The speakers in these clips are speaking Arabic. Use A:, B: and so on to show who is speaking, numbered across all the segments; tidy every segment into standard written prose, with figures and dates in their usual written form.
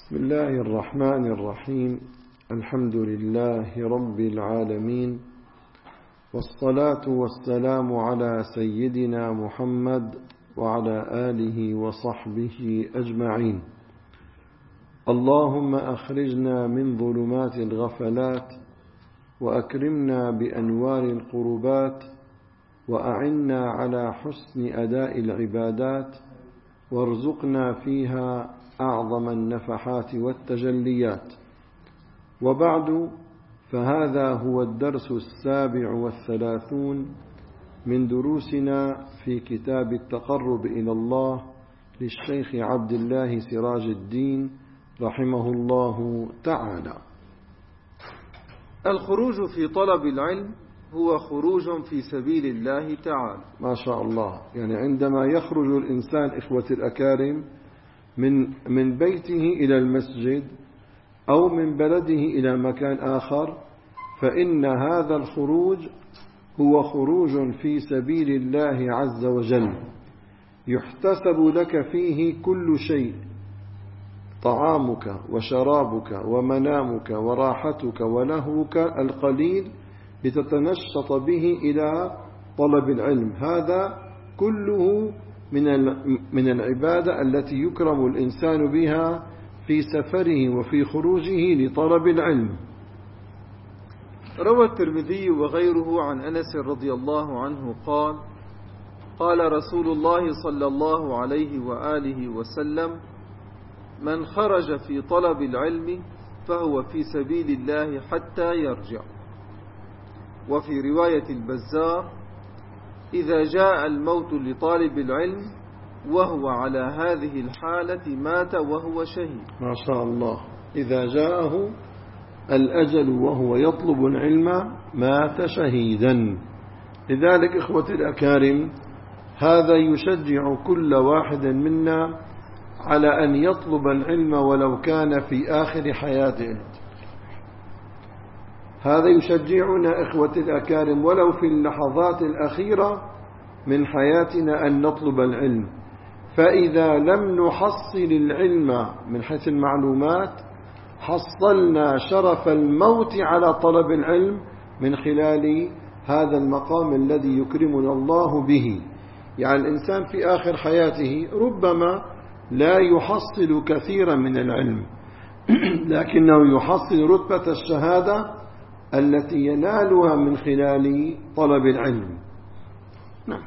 A: بسم الله الرحمن الرحيم. الحمد لله رب العالمين، والصلاة والسلام على سيدنا محمد وعلى آله وصحبه أجمعين. اللهم أخرجنا من ظلمات الغفلات، وأكرمنا بأنوار القربات، وأعنا على حسن أداء العبادات، وارزقنا فيها أعظم النفحات والتجليات. وبعد، فهذا هو الدرس 37 من دروسنا في كتاب التقرب إلى الله للشيخ عبد الله سراج الدين رحمه الله تعالى.
B: الخروج في طلب العلم هو خروج في سبيل الله تعالى.
A: ما شاء الله. يعني عندما يخرج الإنسان إخوة الأكارم من بيته إلى المسجد أو من بلده إلى مكان آخر، فإن هذا الخروج هو خروج في سبيل الله عز وجل، يحتسب لك فيه كل شيء: طعامك وشرابك ومنامك وراحتك ولهوك القليل لتتنشط به إلى طلب العلم. هذا كله من العبادة التي يكرم الإنسان بها في سفره وفي خروجه لطلب العلم.
B: روى الترمذي وغيره عن أنس رضي الله عنه قال: قال رسول الله صلى الله عليه وآله وسلم: من خرج في طلب العلم فهو في سبيل الله حتى يرجع. وفي رواية البزار: إذا جاء الموت لطالب العلم وهو على هذه الحالة مات وهو شهيد.
A: ما شاء الله. إذا جاءه الأجل وهو يطلب العلم مات شهيدا. لذلك إخوة الأكارم، هذا يشجع كل واحد منا على أن يطلب العلم ولو كان في آخر حياته. هذا يشجعنا إخوة الأكارم ولو في اللحظات الأخيرة من حياتنا أن نطلب العلم. فإذا لم نحصل العلم من حيث المعلومات، حصلنا شرف الموت على طلب العلم من خلال هذا المقام الذي يكرمنا الله به. يعني الإنسان في آخر حياته ربما لا يحصل كثيرا من العلم، لكنه يحصل رتبة الشهادة التي ينالها من خلال طلب العلم. نعم.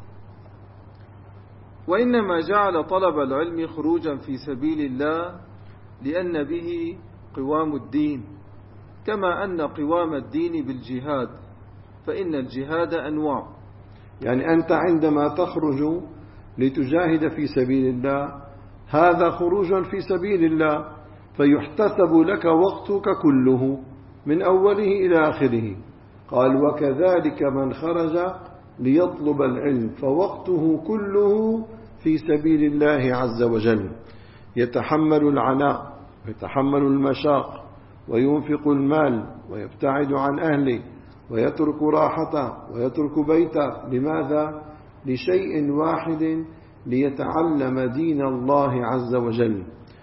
B: وإنما جعل طلب العلم خروجا في سبيل الله لأن به قوام الدين، كما أن قوام الدين بالجهاد، فإن الجهاد أنواع.
A: يعني أنت عندما تخرج لتجاهد في سبيل الله، هذا خروج في سبيل الله، فيحتسب لك وقتك كله من أوله إلى آخره. قال: وكذلك من خرج ليطلب العلم فوقته كله في سبيل الله عز وجل، يتحمل العناء ويتحمل المشاق وينفق المال ويبتعد عن أهله ويترك راحته ويترك بيته. لماذا؟ لشيء واحد: ليتعلم دين الله عز وجل.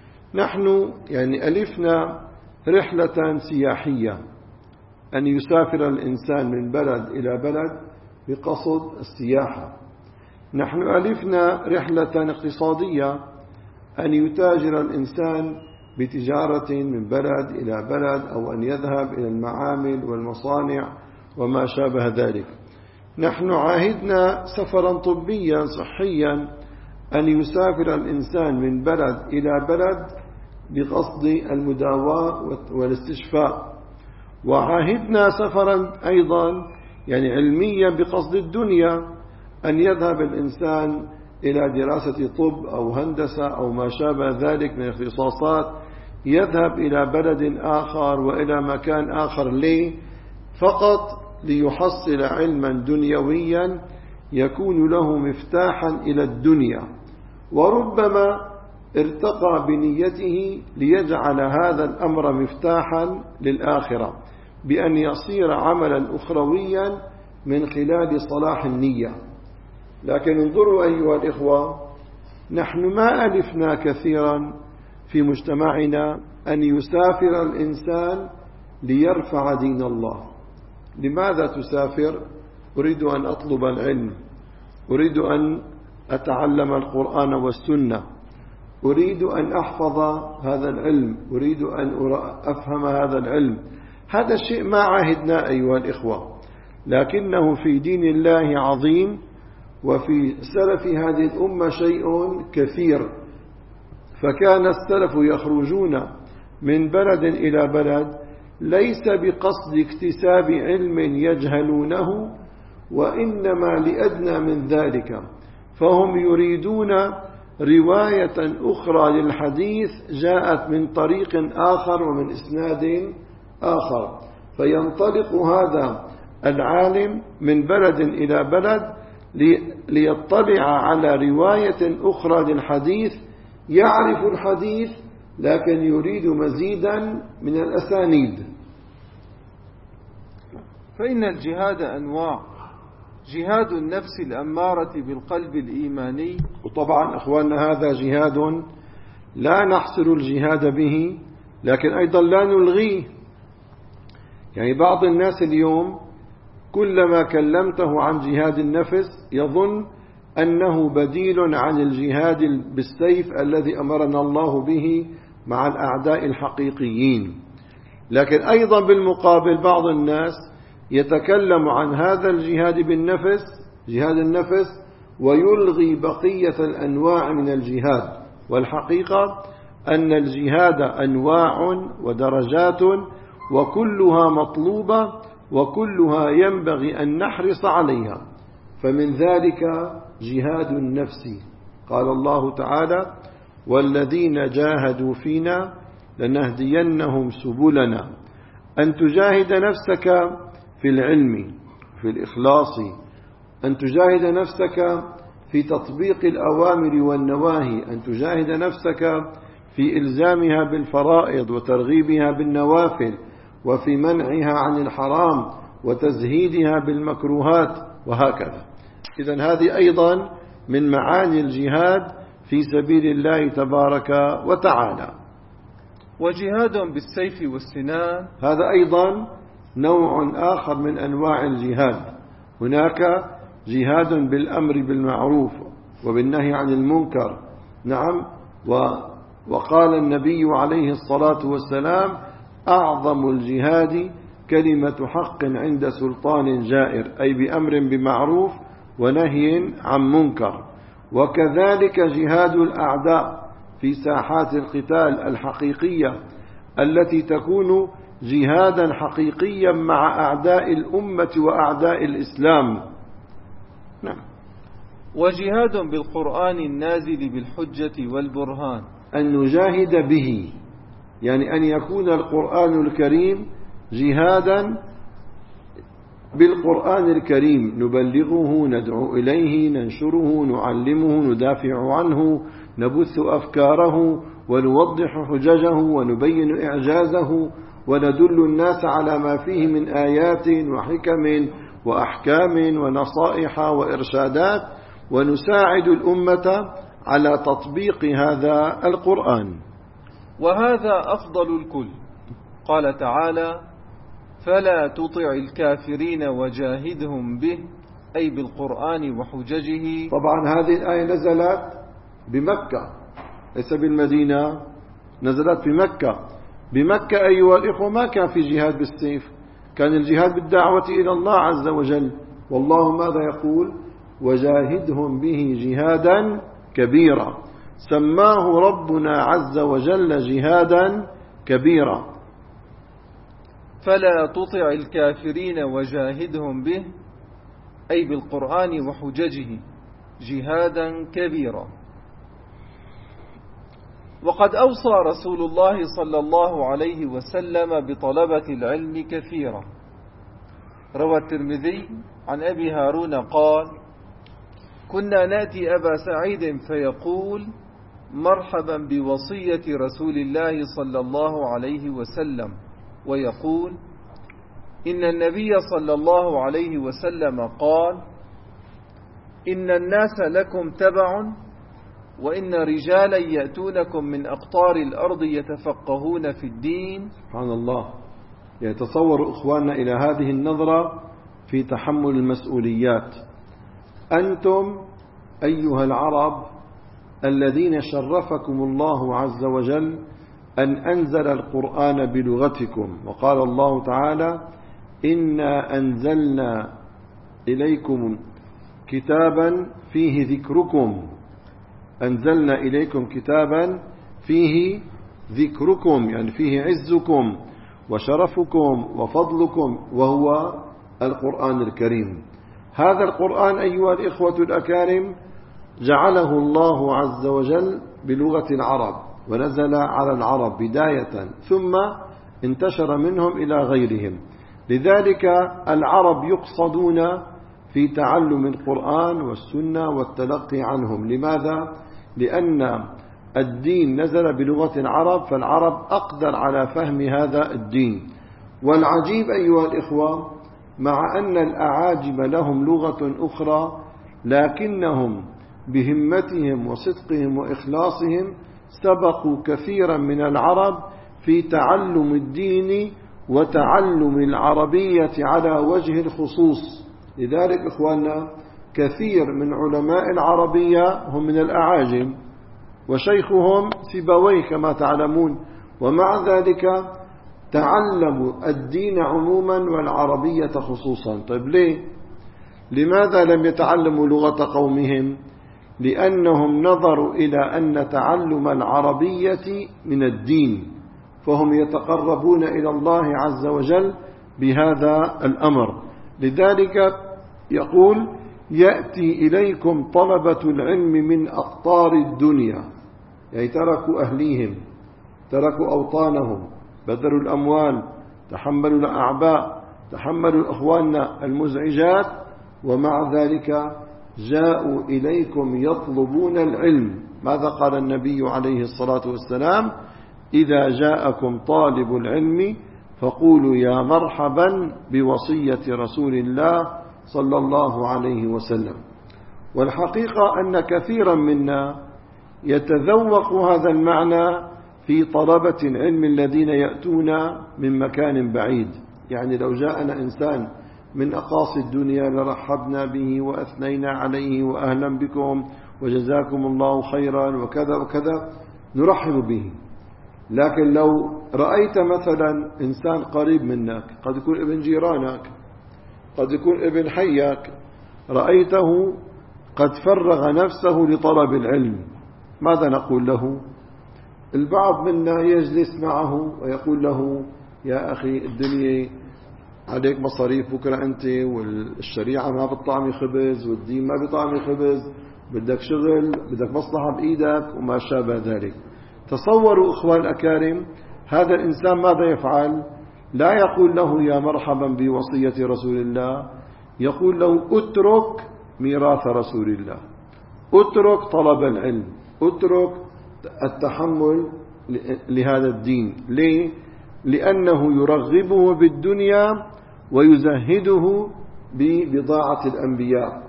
A: نحن يعني ألفنا رحلة سياحية، أن يسافر الإنسان من بلد إلى بلد بقصد السياحة. نحن ألفنا رحلة اقتصادية، أن يتاجر الإنسان بتجارة من بلد إلى بلد، أو أن يذهب إلى المعامل والمصانع وما شابه ذلك. نحن عاهدنا سفرا طبيا صحيا، أن يسافر الإنسان من بلد إلى بلد بقصد المداواة والاستشفاء. وعاهدنا سفرا أيضا يعني علميا بقصد الدنيا، أن يذهب الإنسان إلى دراسة طب أو هندسة أو ما شابه ذلك من اختصاصات، يذهب إلى بلد آخر وإلى مكان آخر فقط ليحصل علما دنيويا يكون له مفتاحا إلى الدنيا. وربما ارتقى بنيته ليجعل هذا الأمر مفتاحا للآخرة، بأن يصير عملا أخرويا من خلال صلاح النية. لكن انظروا أيها الإخوة، نحن ما ألفنا كثيرا في مجتمعنا أن يسافر الإنسان ليرفع دين الله. لماذا تسافر؟ أريد أن أطلب العلم، أريد أن أتعلم القرآن والسنة، أريد أن أحفظ هذا العلم، أريد أن أفهم هذا العلم. هذا الشيء ما عهدنا أيها الإخوة، لكنه في دين الله عظيم، وفي سلف هذه الأمة شيء كثير. فكان السلف يخرجون من بلد إلى بلد ليس بقصد اكتساب علم يجهلونه، وإنما لأدنى من ذلك، فهم يريدون رواية أخرى للحديث جاءت من طريق آخر ومن إسناد آخر، فينطلق هذا العالم من بلد إلى بلد ليطلع على رواية أخرى للحديث، يعرف الحديث لكن يريد مزيدا من الأسانيد.
B: فإن الجهاد أنواع: جهاد النفس الأمارة بالقلب الإيماني.
A: وطبعا أخواننا هذا جهاد لا نحصر الجهاد به، لكن أيضا لا نلغيه. يعني بعض الناس اليوم كلما كلمته عن جهاد النفس يظن أنه بديل عن الجهاد بالسيف الذي أمرنا الله به مع الأعداء الحقيقيين. لكن أيضا بالمقابل بعض الناس يتكلم عن هذا الجهاد بالنفس، جهاد النفس، ويلغي بقية الأنواع من الجهاد. والحقيقة أن الجهاد أنواع ودرجات، وكلها مطلوبة، وكلها ينبغي أن نحرص عليها. فمن ذلك جهاد النفس، قال الله تعالى: والذين جاهدوا فينا لنهدينهم سبلنا. أن تجاهد نفسك في العلم، في الإخلاص، أن تجاهد نفسك في تطبيق الأوامر والنواهي، أن تجاهد نفسك في إلزامها بالفرائض وترغيبها بالنوافل، وفي منعها عن الحرام وتزهيدها بالمكروهات، وهكذا. إذن هذه أيضا من معاني الجهاد في سبيل الله تبارك وتعالى.
B: وجهاد بالسيف والسنان،
A: هذا أيضا نوع آخر من أنواع الجهاد. هناك جهاد بالأمر بالمعروف وبالنهي عن المنكر، نعم. وقال النبي عليه الصلاة والسلام: أعظم الجهاد كلمة حق عند سلطان جائر، أي بأمر بمعروف ونهي عن منكر. وكذلك جهاد الأعداء في ساحات القتال الحقيقية التي تكون جهادا حقيقيا مع أعداء الأمة وأعداء الإسلام. نعم.
B: وجهاد بالقرآن النازل بالحجة والبرهان،
A: أن نجاهد به، يعني أن يكون القرآن الكريم جهادا بالقرآن الكريم، نبلغه، ندعو إليه، ننشره، نعلمه، ندافع عنه، نبث أفكاره، ونوضح حججه، ونبين إعجازه، وندل الناس على ما فيه من آيات وحكم وأحكام ونصائح وإرشادات، ونساعد الأمة على تطبيق هذا القرآن.
B: وهذا أفضل الكل. قال تعالى: فلا تطع الكافرين وجاهدهم به، أي بالقرآن وحججه.
A: طبعا هذه الآية نزلت بمكة ليس بالمدينة، نزلت بمكة. بمكة أيها الإخوة ما كان في جهاد بالسيف، كان الجهاد بالدعوة إلى الله عز وجل. والله ماذا يقول؟ وجاهدهم به جهادا كبيرا، سماه ربنا عز وجل جهادا كبيرا.
B: فلا تطع الكافرين وجاهدهم به، أي بالقرآن وحججه، جهادا كبيرا. وقد أوصى رسول الله صلى الله عليه وسلم بطلبة العلم كثيرا. روى الترمذي عن أبي هارون قال: كنا نأتي أبا سعيد فيقول: مرحبا بوصية رسول الله صلى الله عليه وسلم، ويقول: إن النبي صلى الله عليه وسلم قال: إن الناس لكم تبع، وإن رجالا يأتونكم من أقطار الأرض يتفقهون في الدين.
A: سبحان الله. يتصور إخواننا إلى هذه النظرة في تحمل المسؤوليات. أنتم أيها العرب الذين شرفكم الله عز وجل أن أنزل القرآن بلغتكم، وقال الله تعالى: إنا أنزلنا إليكم كتابا فيه ذكركم. أنزلنا إليكم كتابا فيه ذكركم، يعني فيه عزكم وشرفكم وفضلكم، وهو القرآن الكريم. هذا القرآن أيها الإخوة الأكارم جعله الله عز وجل بلغة العرب، ونزل على العرب بداية، ثم انتشر منهم إلى غيرهم. لذلك العرب يقصدون في تعلم القرآن والسنة والتلقي عنهم. لماذا؟ لأن الدين نزل بلغة العرب، فالعرب أقدر على فهم هذا الدين. والعجيب أيها الإخوة، مع أن الأعاجم لهم لغة أخرى، لكنهم بهمتهم وصدقهم وإخلاصهم سبقوا كثيرا من العرب في تعلم الدين وتعلم العربية على وجه الخصوص. لذلك إخواننا كثير من علماء العربية هم من الأعاجم، وشيخهم سيبويه كما تعلمون، ومع ذلك تعلموا الدين عموما والعربية خصوصا. طيب ليه؟ لماذا لم يتعلموا لغة قومهم؟ لأنهم نظروا إلى أن تعلم العربية من الدين، فهم يتقربون إلى الله عز وجل بهذا الأمر. لذلك يقول: يأتي إليكم طلبة العلم من أقطار الدنيا، يعني تركوا أهليهم، تركوا أوطانهم، بذلوا الأموال، تحملوا الأعباء، تحملوا إخواننا المزعجات، ومع ذلك جاءوا إليكم يطلبون العلم. ماذا قال النبي عليه الصلاة والسلام؟ إذا جاءكم طالب العلم فقولوا يا مرحبا بوصية رسول الله صلى الله عليه وسلم. والحقيقة أن كثيرا منا يتذوق هذا المعنى في طلبة العلم الذين يأتون من مكان بعيد. يعني لو جاءنا إنسان من أقاصي الدنيا لرحبنا به وأثنينا عليه وأهلا بكم وجزاكم الله خيرا وكذا وكذا، نرحب به. لكن لو رأيت مثلا إنسان قريب منك، قد يكون ابن جيرانك، قد يكون ابن حيك، رأيته قد فرغ نفسه لطلب العلم، ماذا نقول له؟ البعض منا يجلس معه ويقول له: يا أخي الدنيا عليك مصاريف بكرة أنت، والشريعة ما بتطعمي خبز، والدين ما بيطعمي خبز، بدك شغل، بدك مصلحة بإيدك، وما شابه ذلك. تصوروا إخوان الأكارم، هذا الإنسان ماذا يفعل؟ لا يقول له يا مرحبا بوصية رسول الله، يقول له: اترك ميراث رسول الله، اترك طلب العلم، اترك التحمل لهذا الدين. ليه؟ لأنه يرغبه بالدنيا ويزهده ببضاعة الأنبياء،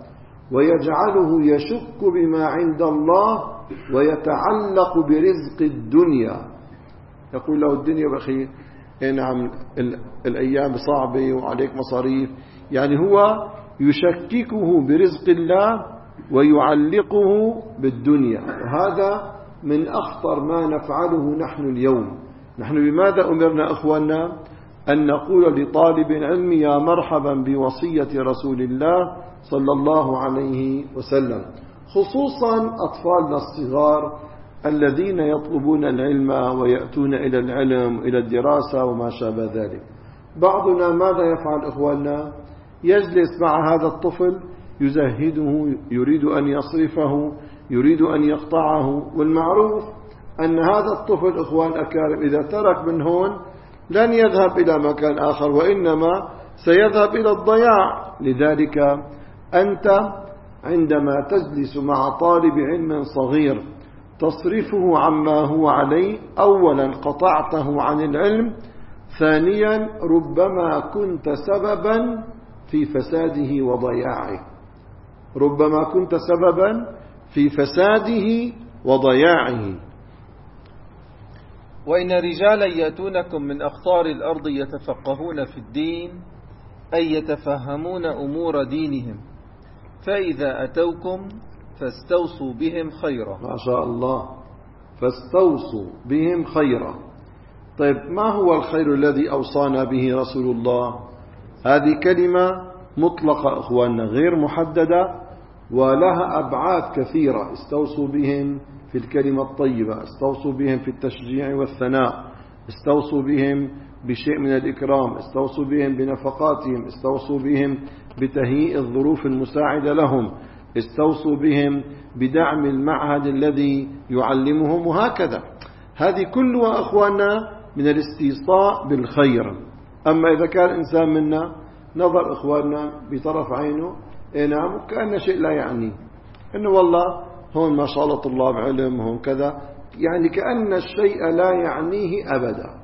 A: ويجعله يشك بما عند الله ويتعلق برزق الدنيا. يقول له: الدنيا بخير، نعم الأيام صعبة وعليك مصاريف، يعني هو يشككه برزق الله ويعلقه بالدنيا. وهذا من أخطر ما نفعله نحن اليوم. نحن بماذا أمرنا إخواننا؟ أن نقول لطالب العلم يا مرحبا بوصية رسول الله صلى الله عليه وسلم، خصوصا أطفالنا الصغار الذين يطلبون العلم ويأتون إلى العلم إلى الدراسة وما شابه ذلك. بعضنا ماذا يفعل إخواننا؟ يجلس مع هذا الطفل يزهده، يريد أن يصرفه، يريد أن يقطعه. والمعروف أن هذا الطفل إخوان أكارم إذا ترك من هون لن يذهب إلى مكان آخر، وإنما سيذهب إلى الضياع. لذلك أنت عندما تجلس مع طالب علم صغير تصرفه عما هو عليه، أولا قطعته عن العلم، ثانيا ربما كنت سببا في فساده وضياعه، ربما كنت سببا في فساده وضياعه.
B: وإن رجالا يأتونكم من أقطار الأرض يتفقهون في الدين أي يتفهمون أمور دينهم، فإذا أتوكم فاستوصوا بهم خيرا.
A: ما شاء الله، فاستوصوا بهم خيرا. طيب ما هو الخير الذي أوصانا به رسول الله؟ هذه كلمة مطلقة أخواننا غير محددة ولها أبعاد كثيرة. استوصوا بهم في الكلمة الطيبة، استوصوا بهم في التشجيع والثناء، استوصوا بهم بشيء من الإكرام، استوصوا بهم بنفقاتهم، استوصوا بهم بتهيئ الظروف المساعدة لهم، استوصوا بهم بدعم المعهد الذي يعلمهم، وهكذا. هذه كلها أخواننا من الاستيصاء بالخير. أما إذا كان إنسان منا نظر إخواننا بطرف عينه نعم كأن شيء لا يعني، إنه والله هون ما شاء الله طلاب علم، هون كذا، يعني كأن الشيء لا يعنيه أبدا.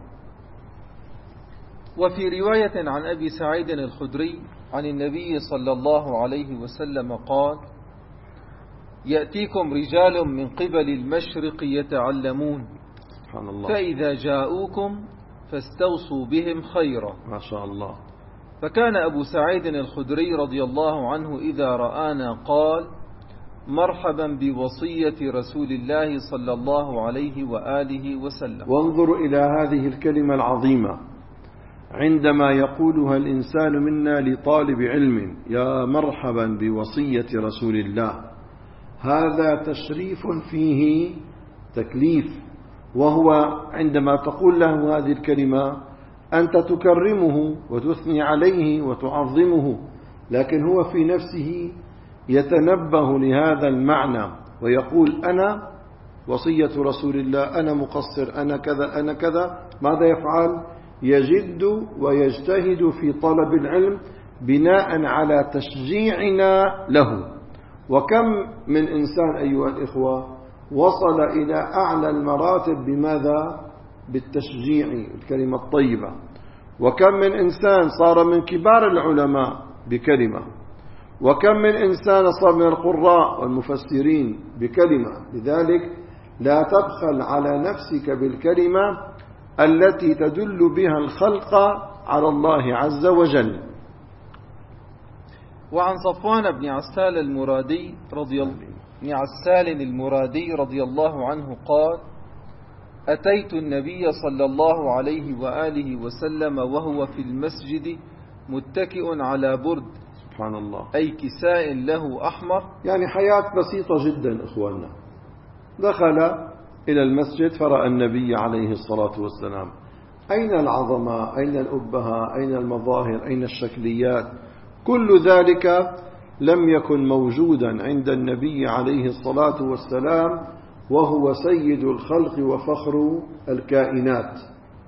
B: وفي رواية عن أبي سعيد الخدري عن النبي صلى الله عليه وسلم قال: يأتيكم رجال من قبل المشرق يتعلمون،
A: سبحان الله،
B: فإذا جاءوكم فاستوصوا بهم خيرا.
A: ما شاء الله.
B: فكان أبو سعيد الخدري رضي الله عنه إذا رآنا قال: مرحبا بوصية رسول الله صلى الله عليه وآله وسلم.
A: وانظروا إلى هذه الكلمة العظيمة عندما يقولها الإنسان منا لطالب علم: يا مرحبا بوصية رسول الله. هذا تشريف فيه تكليف، وهو عندما تقول له هذه الكلمة أنت تكرمه وتثني عليه وتعظمه، لكن هو في نفسه يتنبه لهذا المعنى ويقول: أنا وصية رسول الله، أنا مقصر، أنا كذا، أنا كذا. ماذا يفعل؟ يجد ويجتهد في طلب العلم بناء على تشجيعنا له. وكم من إنسان أيها الإخوة وصل إلى أعلى المراتب بماذا؟ بالتشجيع، الكلمة الطيبة. وكم من إنسان صار من كبار العلماء بكلمة، وكم من إنسان صار من القراء والمفسرين بكلمة. لذلك لا تبخل على نفسك بالكلمة التي تدل بها الخلق على الله عز وجل.
B: وعن صفوان بن عسال المرادي رضي الله عنه قال: أتيت النبي صلى الله عليه وآله وسلم وهو في المسجد متكئ على برد،
A: سبحان الله،
B: أي كساء له أحمر.
A: يعني حياة بسيطة جدا إخواننا. دخل إلى المسجد فرأى النبي عليه الصلاة والسلام. أين العظمة؟ أين الأبهة؟ أين المظاهر؟ أين الشكليات؟ كل ذلك لم يكن موجودا عند النبي عليه الصلاة والسلام، وهو سيد الخلق وفخر الكائنات.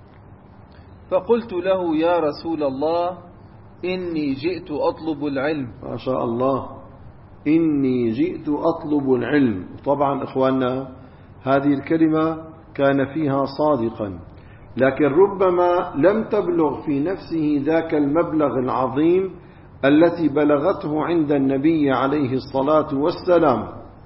B: فقلت له: يا رسول الله، إني جئت أطلب العلم.
A: ما شاء الله، إني جئت أطلب العلم. طبعا إخواننا هذه الكلمة كان فيها صادقا، لكن ربما لم تبلغ في نفسه ذاك المبلغ العظيم التي بلغته عند النبي عليه الصلاة والسلام.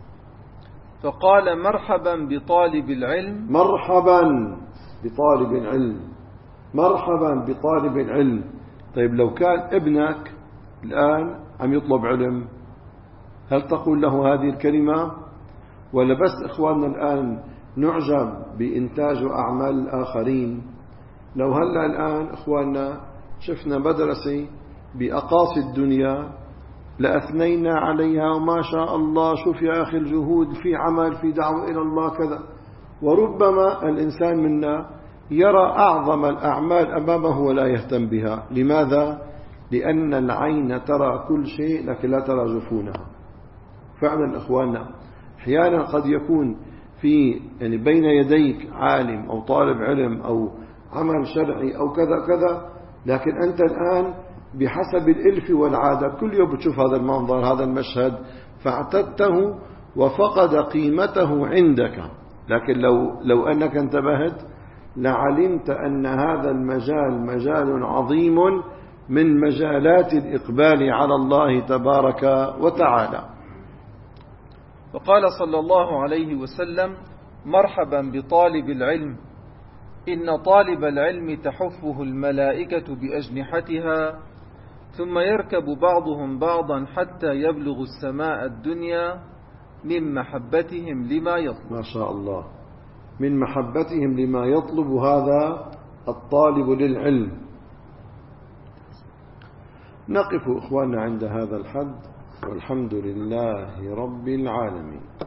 B: فقال: مرحبا بطالب العلم.
A: مرحبا بطالب العلم، مرحبا بطالب العلم. طيب لو كان ابنك الآن عم يطلب علم، هل تقول له هذه الكلمة؟ ولا بس إخواننا الآن نعجب بإنتاج أعمال الآخرين؟ لو هلأ الآن إخواننا شفنا مدرسة بأقاصي الدنيا لأثنينا عليها، وما شاء الله، شوف يا أخي الجهود في عمل، في دعوة إلى الله كذا. وربما الإنسان منا يرى أعظم الأعمال أمامه ولا يهتم بها. لماذا؟ لأن العين ترى كل شيء لكن لا ترى جفونها. فعلا إخواننا أحيانا قد يكون في يعني بين يديك عالم أو طالب علم أو عمل شرعي أو كذا كذا، لكن أنت الآن بحسب الإلف والعادة كل يوم بتشوف هذا المنظر، هذا المشهد، فاعتدته وفقد قيمته عندك. لكن لو أنك انتبهت لعلمت أن هذا المجال مجال عظيم من مجالات الإقبال على الله تبارك وتعالى.
B: وقال صلى الله عليه وسلم: مرحبا بطالب العلم، إن طالب العلم تحفه الملائكة بأجنحتها، ثم يركب بعضهم بعضا حتى يبلغ السماء الدنيا من محبتهم لما يطلب.
A: ما شاء الله، من محبتهم لما يطلب هذا الطالب للعلم. نقف إخواننا عند هذا الحد، والحمد لله رب العالمين.